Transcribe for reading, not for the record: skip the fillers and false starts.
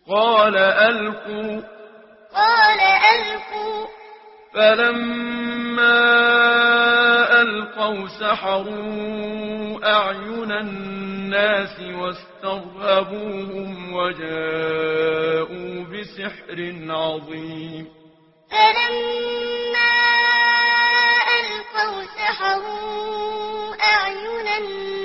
قال ألقوا فلما ألقوا سحروا أعين الناس واسترهبوهم وجاءوا بسحر عظيم فلما ألقوا سحروا أعين الناس